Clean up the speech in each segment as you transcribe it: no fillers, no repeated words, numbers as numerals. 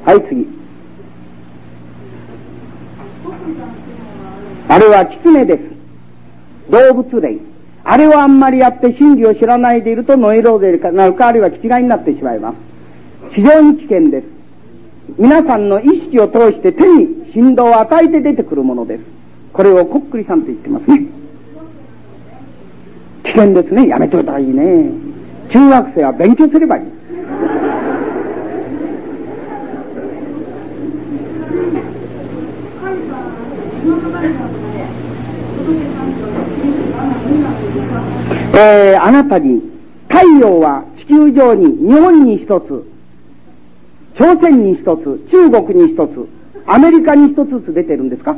はい、次。あれは狐です。動物霊。あれをあんまりやって真理を知らないでいるとノイローゼになるか、あるいは気違いになってしまいます。非常に危険です。皆さんの意識を通して手に振動を与えて出てくるものです。これをこっくりさんと言ってますね。危険ですね。やめといたらいいね。中学生は勉強すればいい。あなたに太陽は地球上に日本に一つ、朝鮮に一つ、中国に一つ、アメリカに一つずつ出てるんですか？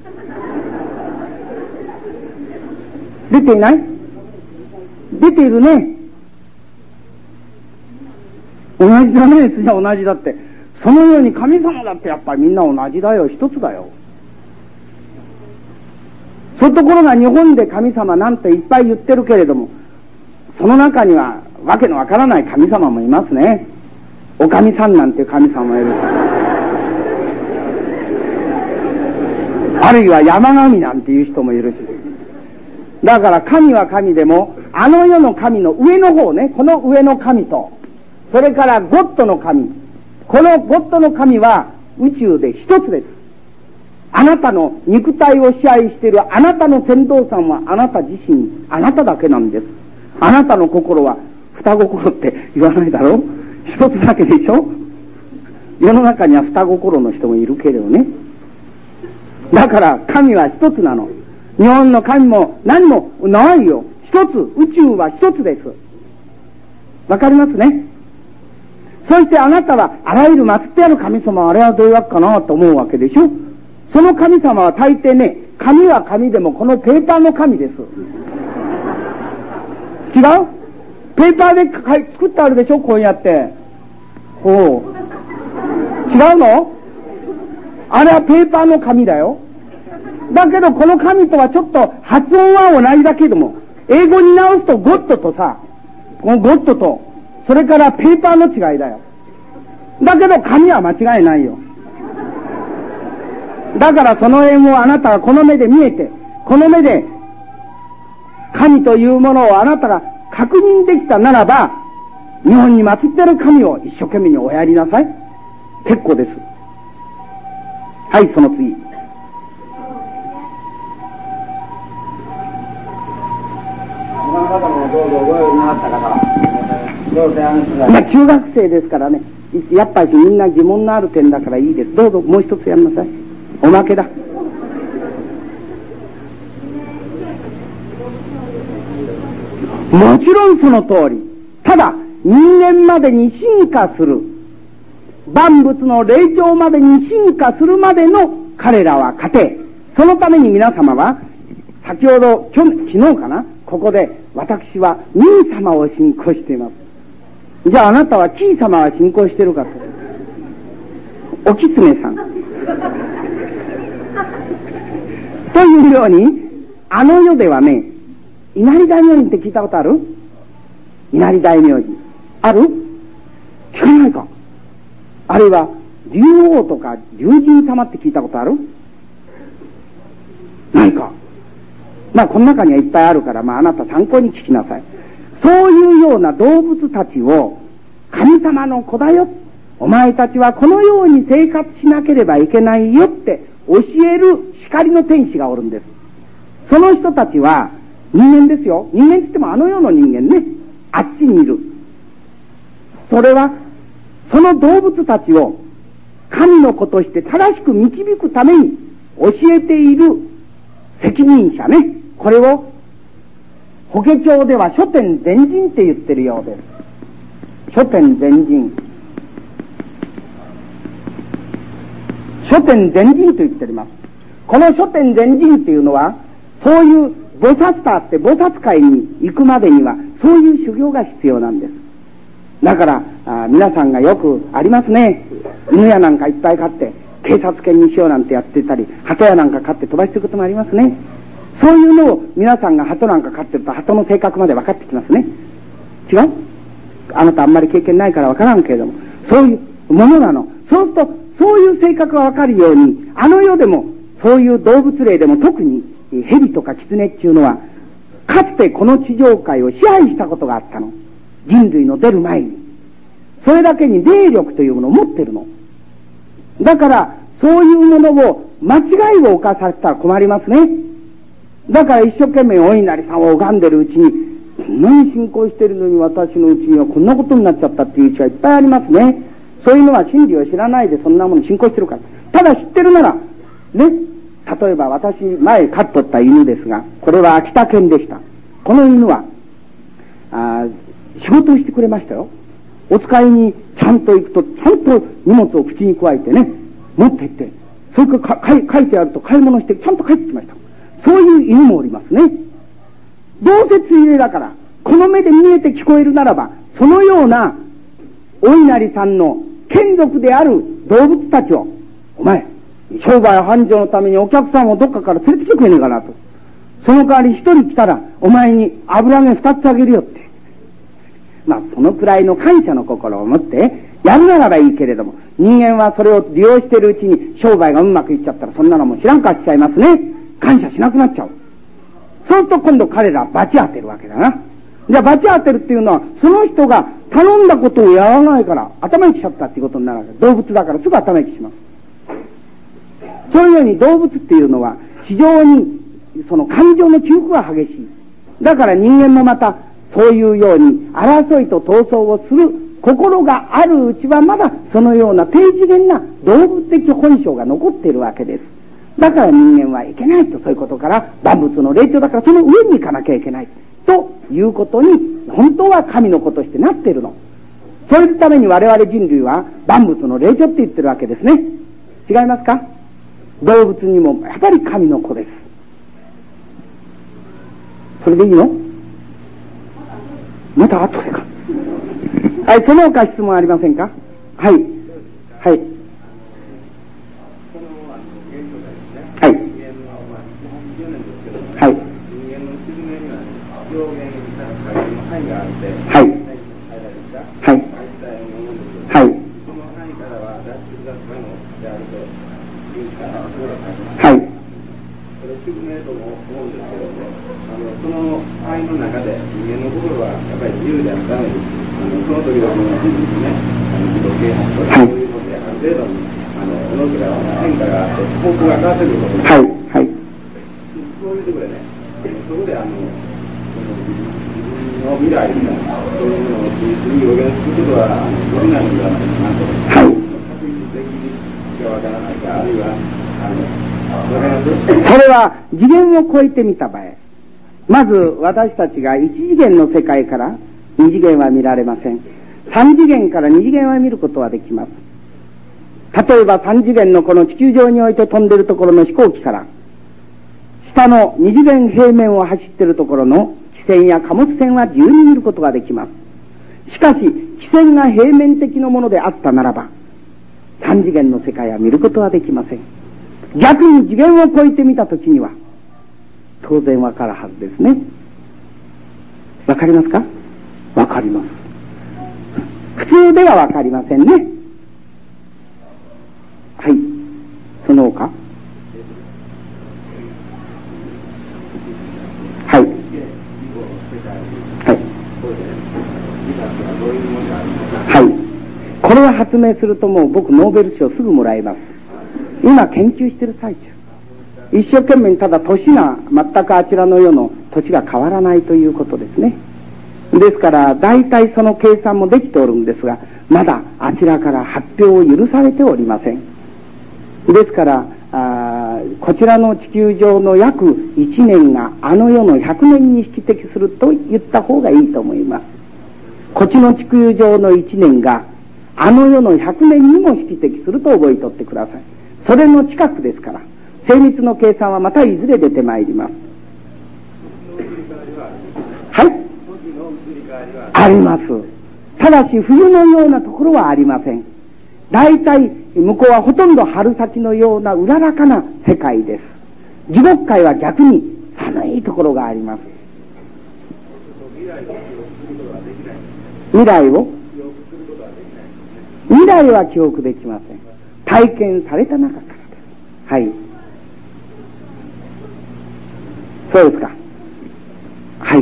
出ていない？出ているね。同じだね。じゃあ同じだって。そのように神様だってやっぱりみんな同じだよ。一つだよ。そういうところが日本で神様なんていっぱい言ってるけれども、その中にはわけのわからない神様もいますね。お神さんなんていう神様もいる。あるいは山神なんていう人もいるし。だから神は神でも、あの世の神の上の方ね、この上の神と、それからゴッドの神。このゴッドの神は宇宙で一つです。あなたの肉体を支配しているあなたの船頭さんはあなた自身、あなただけなんです。あなたの心は双心って言わないだろう？一つだけでしょ？世の中には双心の人もいるけれどね。だから神は一つなの。日本の神も何もないよ。一つ、宇宙は一つです。わかりますね。そしてあなたはあらゆる祀ってある神様はあれはどういうわけかなと思うわけでしょ。その神様は大抵ね、紙は紙でもこのペーパーの紙です。違う？ペーパーで作ってあるでしょ、こうやって。おう。違うの？あれはペーパーの紙だよ。だけどこの紙とはちょっと発音は同じだけども、英語に直すとゴッドとさ、このゴッドと、それからペーパーの違いだよ。だけど紙は間違いないよ。だからその辺をあなたがこの目で見えて、この目で神というものをあなたが確認できたならば、日本に祀ってる神を一生懸命におやりなさい。結構です。はい、その次。中学生ですからね、やっぱりみんな疑問のある点だからいいです。どうぞもう一つやりなさい。おまけだ。もちろんその通り。ただ人間までに進化する、万物の霊長までに進化するまでの彼らは過程。そのために皆様は先ほど昨日かな、ここで私は神様を信仰しています。じゃああなたは地位様は信仰しているかと。お狐さんというように、あの世ではね、稲荷大明神って聞いたことある？稲荷大明神ある？聞かないか。あるいは竜王とか竜神様って聞いたことある？ないか。まあこの中にはいっぱいあるから、まああなた参考に聞きなさい。そういうような動物たちを神様の子だよ、お前たちはこのように生活しなければいけないよって教える光の天使がおるんです。その人たちは人間ですよ。人間って言ってもあの世の人間ね。あっちにいる。それはその動物たちを神の子として正しく導くために教えている責任者ね。これを法華経では諸天全人って言ってるようです。諸天全人。諸天全人と言っております。この諸天全人っていうのは、そういう菩薩タって菩薩界に行くまでにはそういう修行が必要なんです。だから皆さんがよくありますね。犬やなんかいっぱい飼って警察犬にしようなんてやってたり、鳩やなんか飼って飛ばしていくこともありますね。そういうのを皆さんが鳩なんか飼ってると鳩の性格まで分かってきますね。違う？あなたあんまり経験ないから分からんけれども、そういうものなの。 そうすると、そういう性格がわかるように、あの世でも、そういう動物霊でも特に、蛇とか狐っていうのは、かつてこの地上界を支配したことがあったの。人類の出る前に。それだけに霊力というものを持ってるの。だから、そういうものを、間違いを犯されたら困りますね。だから一生懸命お稲荷さんを拝んでるうちに、こんなに信仰してるのに私のうちにはこんなことになっちゃったっていううちがいっぱいありますね。そういうのは真理を知らないでそんなもの信仰してるから。ただ知ってるなら、ね、例えば私前飼っとった犬ですが、これは秋田犬でした。この犬は、仕事をしてくれましたよ。お使いにちゃんと行くと、ちゃんと荷物を口に加えてね、持って行って、それから書いてあると買い物してちゃんと帰ってきました。そういう犬もおりますね。どうせついでだから、この目で見えて聞こえるならば、そのようなお稲荷さんの眷属である動物たちを、お前、商売繁盛のためにお客さんをどっかから連れてきてくれねえかなと。その代わり一人来たら、お前に油揚げ二つあげるよって。まあ、そのくらいの感謝の心を持って、やるならばいいけれども、人間はそれを利用しているうちに商売がうまくいっちゃったら、そんなのも知らんかしちゃいますね。感謝しなくなっちゃう。そうすると今度彼ら罰当てるわけだな。じゃあ罰当てるっていうのは、その人が頼んだことをやらないから頭にきちゃったっていうことになるわけ。動物だからすぐ頭にきします。そういうように動物っていうのは非常にその感情の起伏が激しい。だから人間もまたそういうように争いと闘争をする心があるうちはまだそのような低次元な動物的本性が残っているわけです。だから人間はいけないと、そういうことから万物の霊長だからその上に行かなきゃいけないということに本当は神の子としてなっているの。それのために我々人類は万物の霊長って言ってるわけですね。違いますか？動物にもやっぱり神の子です。それでいいの？また後でか。はい、その他質問ありませんか？はい。はい。はい。はい。はい。はい。はい。はい。 その範囲の中で人間の心はやっぱり自由であるために、その時はもう自動啓発とかそういうことである程度に動きが変化があって方向が変わってくることになる。 はい。 そういうところでね、そこで自分の未来みたいなそういうものを次予言することはできないのではないかなと。 はい。 確実的がわからないか、あるいはそれは次元を超えてみた場合、まず私たちが一次元の世界から二次元は見られません。三次元から二次元は見ることはできます。例えば三次元のこの地球上において飛んでるところの飛行機から下の二次元平面を走っているところの汽船や貨物船は自由に見ることができます。しかし汽船が平面的なものであったならば三次元の世界は見ることはできません。逆に次元を超えてみたときには当然わかるはずですね。わかりますか？わかります。普通ではわかりませんね。はい。その他。はい。はい。はい。これを発明するともう僕ノーベル賞すぐもらえます。今研究してる最中。一生懸命ただ年が全くあちらの世の年が変わらないということですね。ですから大体その計算もできておるんですが、まだあちらから発表を許されておりません。ですからこちらの地球上の約1年があの世の100年に匹敵すると言った方がいいと思います。こっちの地球上の1年があの世の100年にも匹敵すると覚えとってください。それの近くですから、精密の計算はまたいずれ出てまいります。はい、あります。ただし冬のようなところはありません。大体向こうはほとんど春先のようなうららかな世界です。地獄界は逆に寒いところがあります。未来は記憶できません。 体験された中からです。はい。そうですか。はい。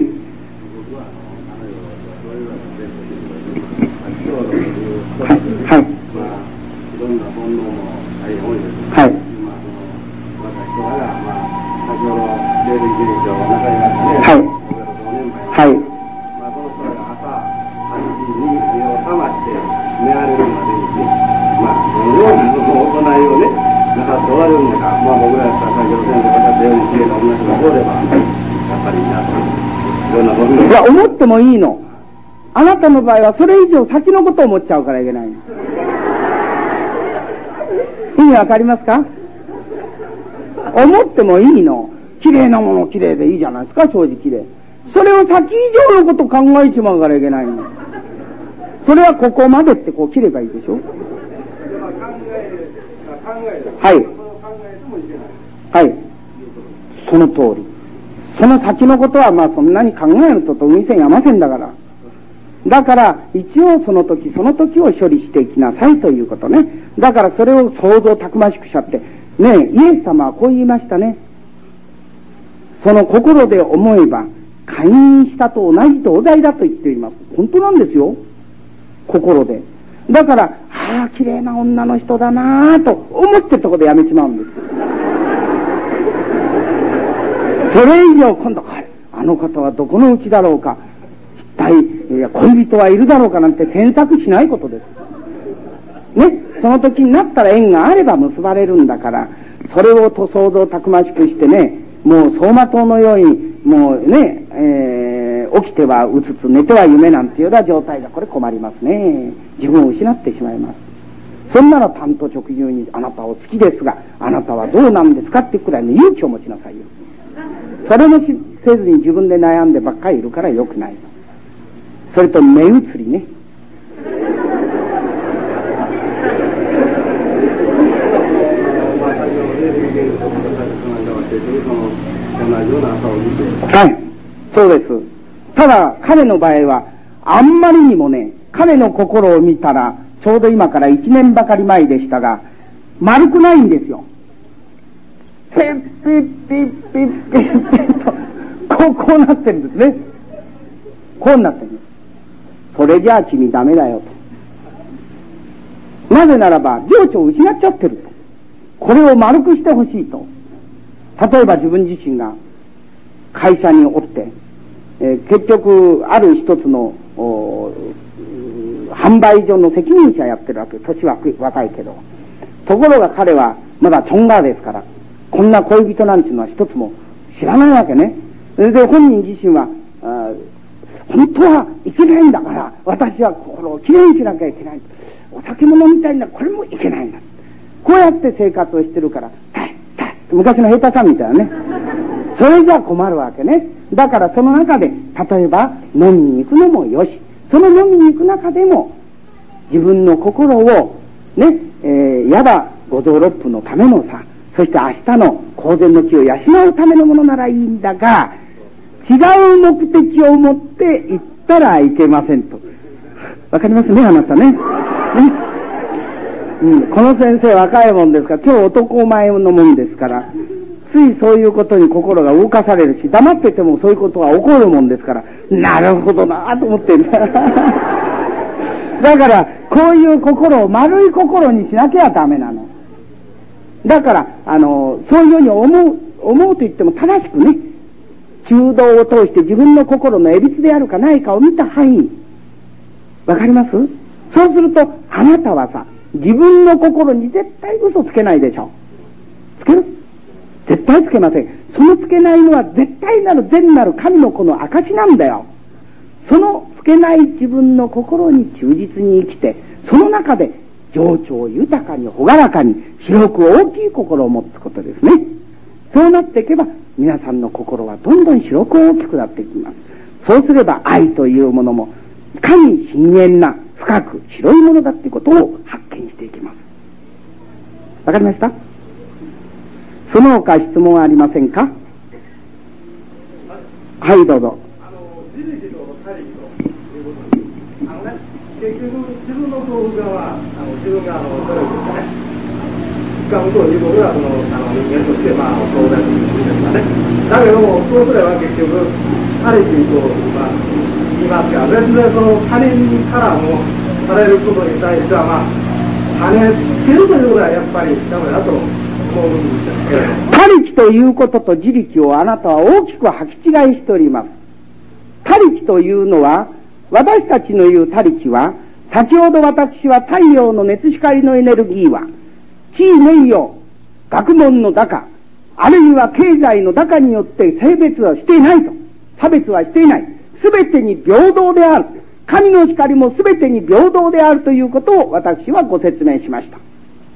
はい。はい。いろんな煩悩も大変多いです。はい。また人らが、先ほど霊類事情が中になって、はい。はい。その人らが朝8時に目を覚まして寝られるまでにね、そのような行いをね、なさっておられるのか、僕らやったら先ほど先生がおっしゃったように、きれいな女の子がおれば、やっぱりいいなと。いろんなこといや、思ってもいいの。あなたの場合はそれ以上先のことを思っちゃうからいけないの。意味わかりますか？思ってもいいの。綺麗なもの綺麗でいいじゃないですか、正直で。それを先以上のこと考えちまうからいけないの。それはここまでってこう切ればいいでしょ。はい。はい。その通り。その先のことはそんなに考えると海線山線だから。だから一応その時その時を処理していきなさいということね。だからそれを想像たくましくしちゃってね、イエス様はこう言いましたね。その心で思えば会員したと同じ同罪だと言っています。本当なんですよ。心で。だから綺麗な女の人だなぁと思ってるところでやめちまうんです。それ以上今度あの方はどこのうちだろうか、一体恋人はいるだろうかなんて詮索しないことですね。その時になったら縁があれば結ばれるんだから、それをと想像たくましくしてね、もう走馬灯のようにもうね、起きてはうつつ寝ては夢なんていうような状態がこれ困りますね。自分を失ってしまいます。そんなら単と直入にあなたを好きですがあなたはどうなんですかってくらいの勇気を持ちなさいよ。それもせずに自分で悩んでばっかりいるからよくない。それと目移りね。はい、そうです。ただ彼の場合はあんまりにもね、彼の心を見たらちょうど今から1年ばかり前でしたが丸くないんですよ。ピッピッピッピッピッピッとこうなってるんですね。こうなってるんです。それじゃあ君ダメだよと。なぜならば情緒を失っちゃってると。これを丸くしてほしいと。例えば自分自身が会社におって、結局ある一つの販売所の責任者やってるわけ。年は若いけど。ところが彼はまだチョンガーですからこんな恋人なんていうのは一つも知らないわけね。で本人自身は本当はいけないんだから私は心をきれいにしなきゃいけない。お酒も飲みたいんだ、これもいけないんだ。こうやって生活をしてるから昔の平太さんみたいなね。それじゃ困るわけね。だからその中で例えば飲みに行くのもよし、その飲みに行く中でも自分の心をね、やば五臓六腑のためのさ、そして明日の公然の気を養うためのものならいいんだが、違う目的を持って行ったらいけませんと。わかりますね、あなたね。この先生若いもんですから、今日男前のもんですから、ついそういうことに心が動かされるし、黙っててもそういうことが起こるもんですから、なるほどなと思ってる。だから、こういう心を丸い心にしなきゃダメなの。だから、そういうように思うと言っても正しくね、中道を通して自分の心の歪であるかないかを見た範囲。わかります？そうすると、あなたはさ、自分の心に絶対嘘つけないでしょ。つける？絶対つけません。そのつけないのは絶対なる善なる神の子の証なんだよ。そのつけない自分の心に忠実に生きて、その中で情緒豊かに朗らかに広く大きい心を持つことですね。そうなっていけば皆さんの心はどんどん広く大きくなっていきます。そうすれば愛というものもいかに深遠な深く広いものだっていうことを発見していきます。わかりました？その他質問ありませんか？はい、どうぞ。結局自分の幸福は自分が努力してね、 掴むということが人間として当然ですかね。だけどもそうすれば結局他力と言いますが、全然その他人からもされることに対しては跳ねつけるということはやっぱりダメだと思うんですけれども、 他力ということと自力をあなたは大きく履き違いしております。他力というのは、私たちの言う他力は、先ほど私は太陽の熱光のエネルギーは地位名誉学問の高あるいは経済の高によって性別はしていないと、差別はしていない、すべてに平等である、神の光もすべてに平等であるということを私はご説明しました。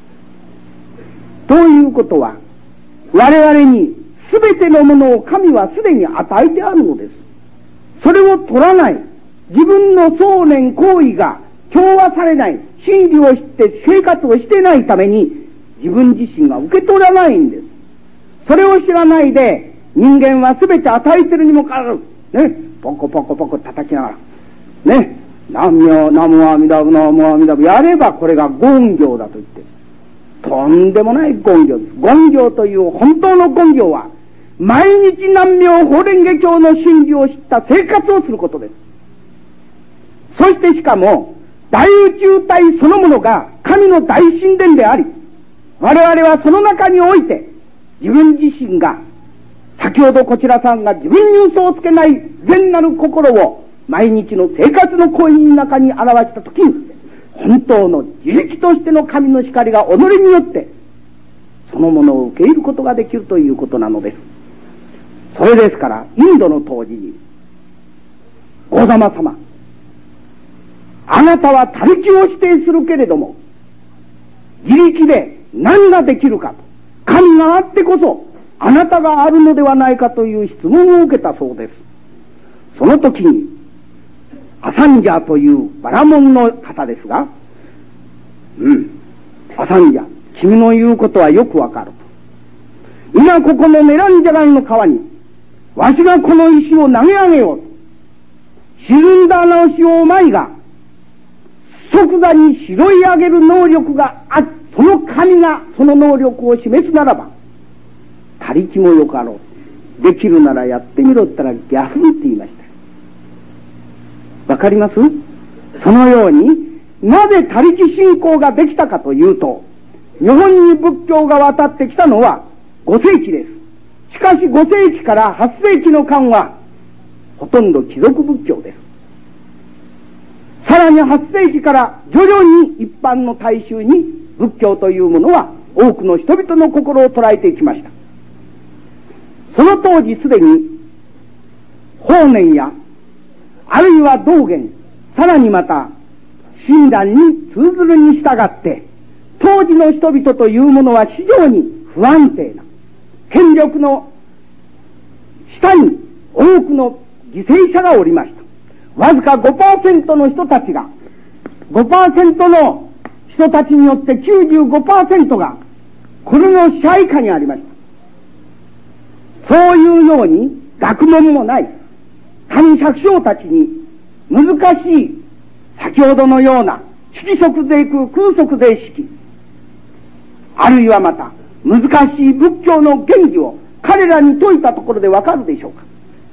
ということは我々にすべてのものを神はすでに与えてあるのです。それを取らない、自分の想念行為が調和されない、真理を知って生活をしていないために自分自身が受け取らないんです。それを知らないで人間は全て与えてるにもかかわらずね、ポコポコポコ叩きながらね、南無阿弥陀仏南無阿弥陀仏やればこれが言行だと言ってとんでもない言行です。言行という本当の言行は毎日南無法蓮華経の真理を知った生活をすることです。そしてしかも大宇宙体そのものが神の大神殿であり、我々はその中において自分自身が先ほどこちらさんが自分に嘘をつけない善なる心を毎日の生活の行為の中に表したときに本当の自力としての神の光が己によってそのものを受け入れることができるということなのです。それですからインドの当時にゴザマ様、あなたは他力を否定するけれども自力で何ができるかと、神があってこそあなたがあるのではないかという質問を受けたそうです。その時にアサンジャというバラモンの方ですが、アサンジャ、君の言うことはよくわかると。今ここのメランジャランの川にわしがこの石を投げ上げようと、沈んだ穴の石をお前が即座に拾い上げる能力がある、その神がその能力を示すならば他力もよかろう、できるならやってみろったらギャフンって言いました。わかります？そのようになぜ他力信仰ができたかというと、日本に仏教が渡ってきたのは5世紀です。しかし5世紀から8世紀の間はほとんど貴族仏教です。さらに8世紀から徐々に一般の大衆に仏教というものは多くの人々の心を捉えていきました。その当時すでに法然やあるいは道元、さらにまた親鸞に通ずるに従って当時の人々というものは非常に不安定な、権力の下に多くの犠牲者がおりました。わずか 5% の人たちが 5% の人たちによって 95% がこれの支配下にありました。そういうように学問もない神百姓たちに難しい先ほどのような色即税空空即税式、あるいはまた難しい仏教の原理を彼らに説いたところでわかるでしょうか。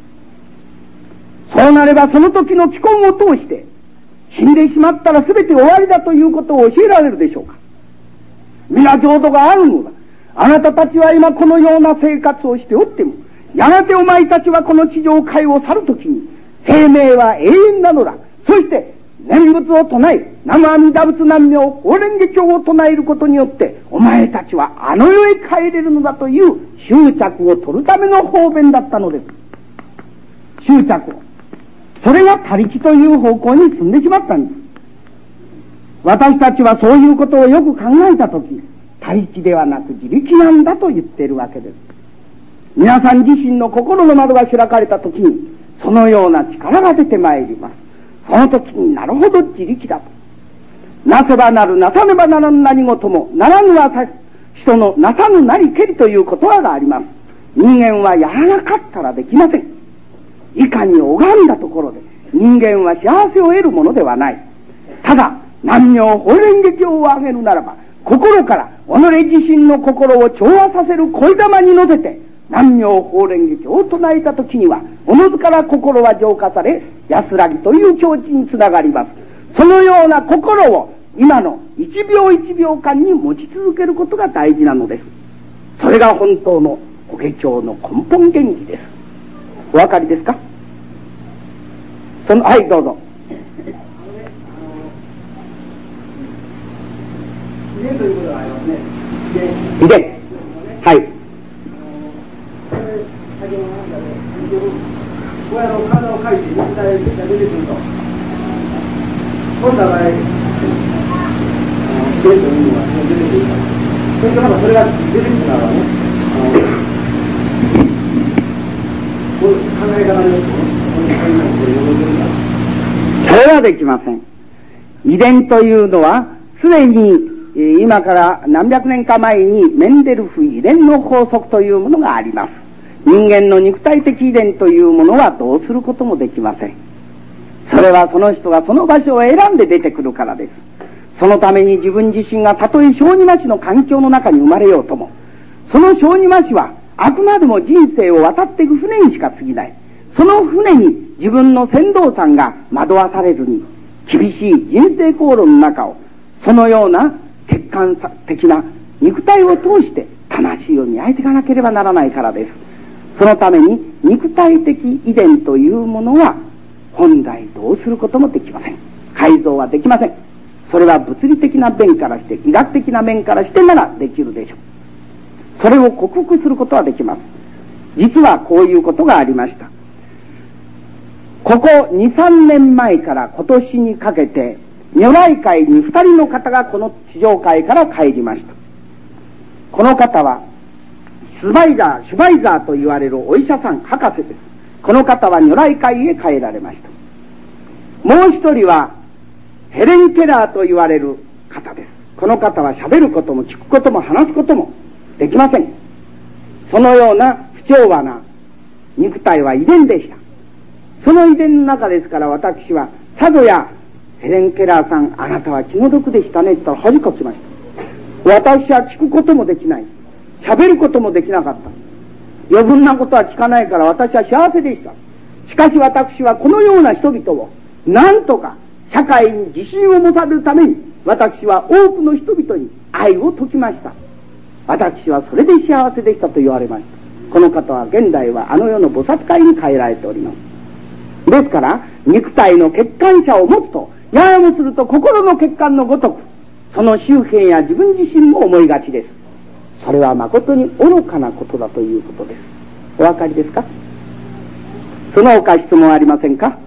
そうなればその時の既婚を通して死んでしまったら全て終わりだということを教えられるでしょうか。皆浄土があるのだ。あなたたちは今このような生活をしておっても、やがてお前たちはこの地上界を去るときに生命は永遠なのだ。そして念仏を唱え、南無阿弥陀仏南無法蓮華経を唱えることによってお前たちはあの世へ帰れるのだという執着を取るための方便だったのです。執着を、それが他力という方向に進んでしまったんです。私たちはそういうことをよく考えたとき、他力ではなく自力なんだと言っているわけです。皆さん自身の心の窓が開かれたときにそのような力が出てまいります。その時になるほど自力だと。なせばなる、なさねばならぬ何事も、ならぬは人のなさぬなりけりという言葉があります。人間はやらなかったらできません。いかに拝んだところで人間は幸せを得るものではない。ただ南無法蓮華経をあげるならば心から己自身の心を調和させる声玉に乗せて南明法蓮華経を唱えたときには、おのずから心は浄化され、安らぎという境地につながります。そのような心を今の一秒一秒間に持ち続けることが大事なのです。それが本当の法華経の根本原理です。お分かりですか？はい、どうぞ。 遺伝ということがありますね。 遺伝。はい。 体を書いて肉体が出てくると。今度は遺伝というのは出てくると。それからまたそれが出てくるならね、こういう考え方ですとね、 それはできません。遺伝というのは、すでに今から何百年か前にメンデルフ遺伝の法則というものがあります。人間の肉体的遺伝というものはどうすることもできません。それはその人がその場所を選んで出てくるからです。そのために自分自身がたとえ小児麻痺の環境の中に生まれようとも、その小児麻痺はあくまでも人生を渡っていく船にしか過ぎない。その船に自分の船頭さんが惑わされずに、厳しい人生航路の中を、そのような欠陥的な肉体を通して魂を磨いていかなければならないからです。そのために肉体的遺伝というものは本来どうすることもできません。改造はできません。それは物理的な面からして、医学的な面からしてならできるでしょう。それを克服することはできます。実はこういうことがありました。ここ2、3年前から今年にかけて、如来会に2人の方がこの地上界から帰りました。この方はシュバイザーと言われるお医者さん、博士です。この方は如来会へ帰られました。もう一人はヘレン・ケラーと言われる方です。この方は喋ることも聞くことも話すこともできません。そのような不調和な肉体は遺伝でした。その遺伝の中ですから、私はさぞやヘレン・ケラーさん、あなたは気の毒でしたねって言ったら恥かきました。私は聞くこともできない。喋ることもできなかった。余分なことは聞かないから私は幸せでした。しかし私はこのような人々をなんとか社会に自信を持たれるために、私は多くの人々に愛を説きました。私はそれで幸せでしたと言われました。この方は現代はあの世の菩薩会に帰られております。ですから肉体の欠陥者を持つと、ややもすると心の欠陥のごとく、その周辺や自分自身も思いがちです。それは誠に愚かなことだということです。お分かりですか？その他質問ありませんか？